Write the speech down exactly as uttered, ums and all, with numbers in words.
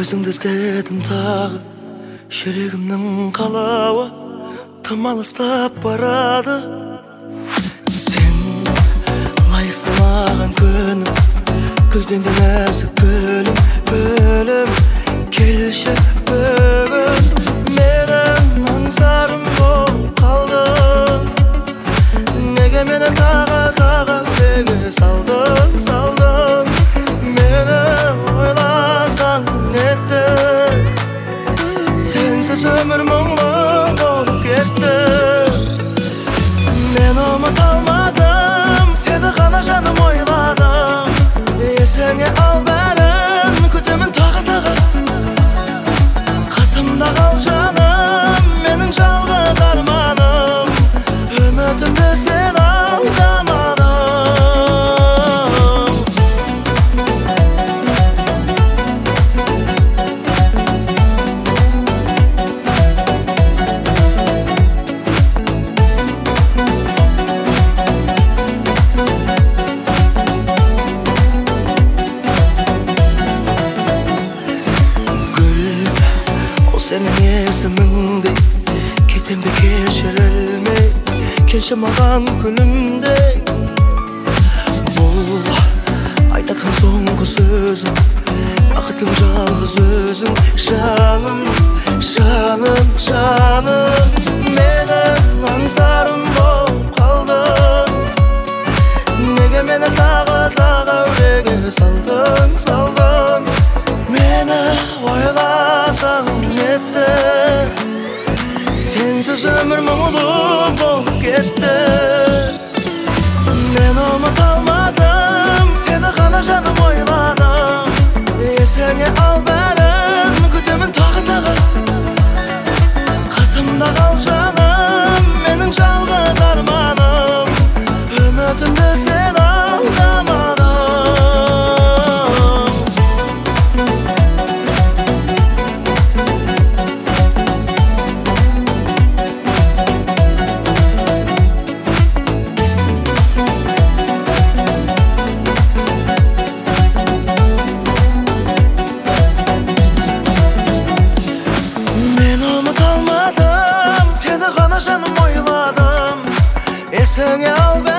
Өзіңді іздедім тағы, жүрегімнің қалауы тым алыстап барады. Сен лайықсың маған күнім, гүлден де нәзік гүлім, гүлім. Келші бүгін менің аңсарым болып қалдың. Неге мені тағы тағы үрейге салдың, салдың. Мені ойласаң нетті, сенсіз өмір мұңлы болып кетті. Мен ұмыта алмадым, сені ғана жаным ойладым. Есіңе ал бәрін, күтемін тағы тағы. Қасымда қал жаным, менің жалғыз арманым. Үмітімді сен алдамадың. Senin есіміңдей кетем бе кешірілмей, келші маған күнімдей. Бұл айтатын соңғы сөзім, бақытым жалғыз өзің. Жаным, жаным, жаным, менің аңсарым болып қалдың. Неге мені тағы тағы үрейге салдың, салдың. Мені ойласаң нетті, сенсіз өмір мұңлы болып кетті. Мен ұмыта алмадым, сені ғана жаным ойладым. Есіңе ал бәрін, күтемін тағы тағы. Қасымда қал жаным, менің жалғыз арманым. Үмітімді сен алдамадың. Жаным ойладым, есіңе ал бәрін.